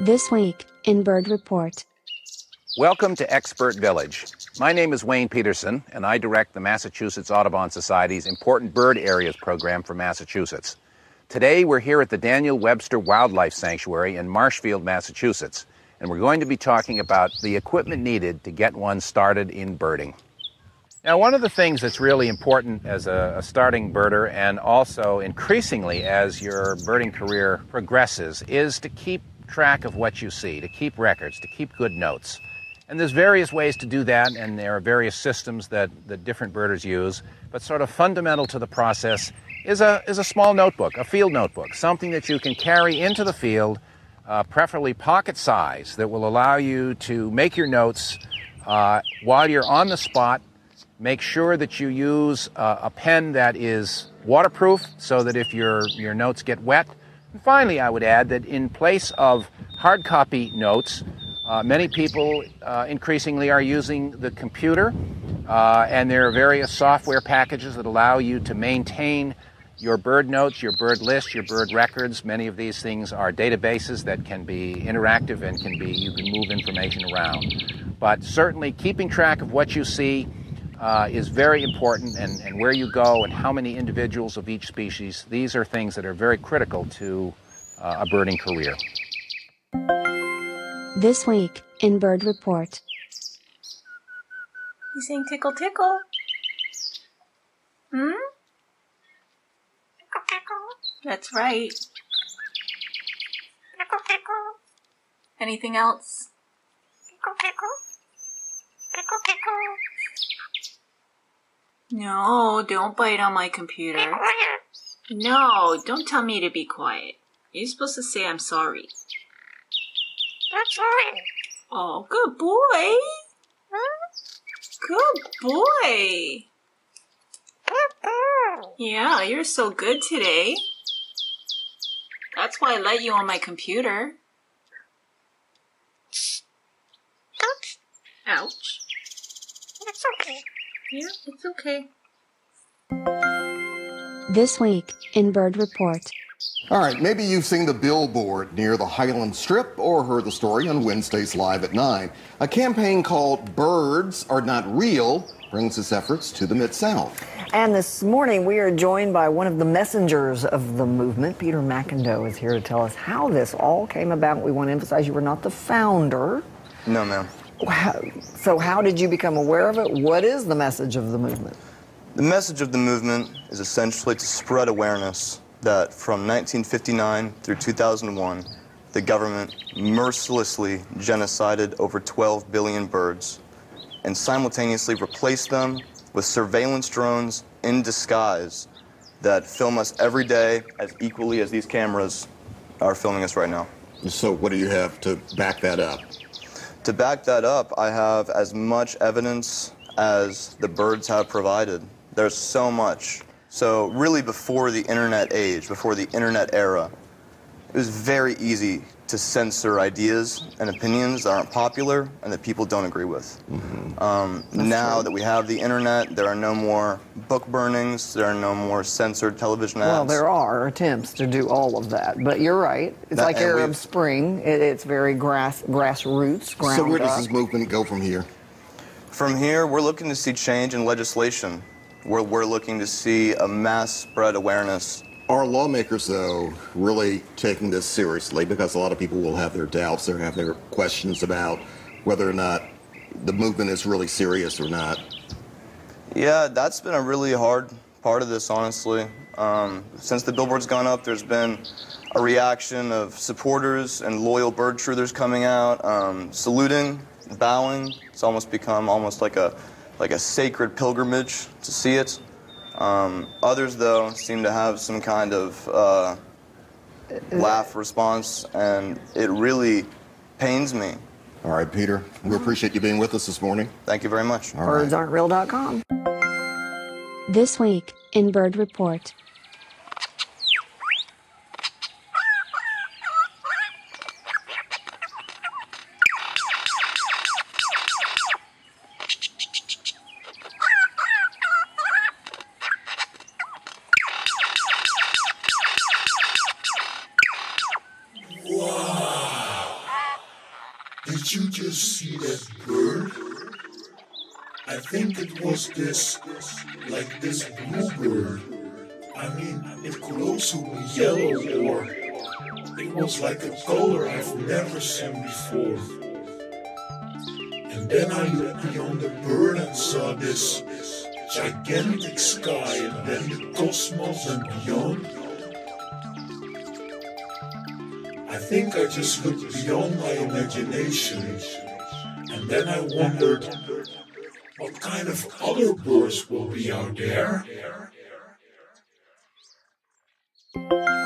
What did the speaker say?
This week in Bird Report. Welcome to Expert Village. My name is Wayne Peterson, and I direct the Massachusetts Audubon Society's Important Bird Areas program for Massachusetts. Today, we're here at the Daniel Webster Wildlife Sanctuary in Marshfield, Massachusetts, and we're going to be talking about the equipment needed to get one started in birding. Now, one of the things that's really important as a starting birder, and also increasingly as your birding career progresses, is to keep track of what you see, to keep records, to keep good notes. And there's various ways to do that, and there are various systems that different birders use, but sort of fundamental to the process is a small notebook, a field notebook, something that you can carry into the field, preferably pocket size, that will allow you to make your notes while you're on the spot. Make sure that you use a pen that is waterproof so that if your notes get wet. And finally, I would add that in place of hard copy notes, many people increasingly are using the computer, and there are various software packages that allow you to maintain your bird notes, your bird list, your bird records. Many of these things are databases that can be interactive and you can move information around. But certainly keeping track of what you see is very important, and where you go and how many individuals of each species. These are things that are very critical to a birding career. This week in Bird Report. You saying tickle tickle? Hmm? Tickle tickle. That's right. Tickle tickle. Anything else? Tickle tickle. Tickle tickle. No, don't bite on my computer. No, don't tell me to be quiet. You're supposed to say I'm sorry. I'm sorry. Oh, good boy. Good boy. Yeah, you're so good today. That's why I let you on my computer. Ouch. It's okay. Yeah, it's okay. This week in Bird Report. All right, maybe you've seen the billboard near the Highland Strip or heard the story on Wednesdays Live at 9. A campaign called Birds Are Not Real brings its efforts to the Mid-South. And this morning we are joined by one of the messengers of the movement. Peter McIndoe is here to tell us how this all came about. We want to emphasize you were not the founder. No, ma'am. So how did you become aware of it? What is the message of the movement? The message of the movement is essentially to spread awareness that from 1959 through 2001, the government mercilessly genocided over 12 billion birds and simultaneously replaced them with surveillance drones in disguise that film us every day as equally as these cameras are filming us right now. So what do you have to back that up? To back that up, I have as much evidence as the birds have provided. There's so much. So really before the internet age, before the internet era, it was very easy to censor ideas and opinions that aren't popular and that people don't agree with. Now that we have the internet, there are no more book burnings, there are no more censored television ads. Well, there are attempts to do all of that, but you're right. It's like Arab Spring. It's very grassroots, ground So where does up. this movement go from here? From here, we're looking to see change in legislation. We're looking to see a mass spread awareness. Are lawmakers, though, really taking this seriously? Because a lot of people will have their doubts, they have their questions about whether or not the movement is really serious or not. Yeah, that's been a really hard part of this, honestly. Since the billboard's gone up, there's been a reaction of supporters and loyal bird truthers coming out, saluting, bowing. It's almost become like a sacred pilgrimage to see it. Others, though, seem to have some kind of laugh response, and it really pains me. All right, Peter, we appreciate you being with us this morning. Thank you very much. BirdsAren'tReal.com. This week in Bird Report. Did you just see that bird? I think it was this bluebird. I mean, it could also be yellow, or it was like a color I've never seen before. And then I looked beyond the bird and saw this gigantic sky, and then the cosmos and beyond. I think I just looked beyond my imagination, and then I wondered what kind of other birds will be out there.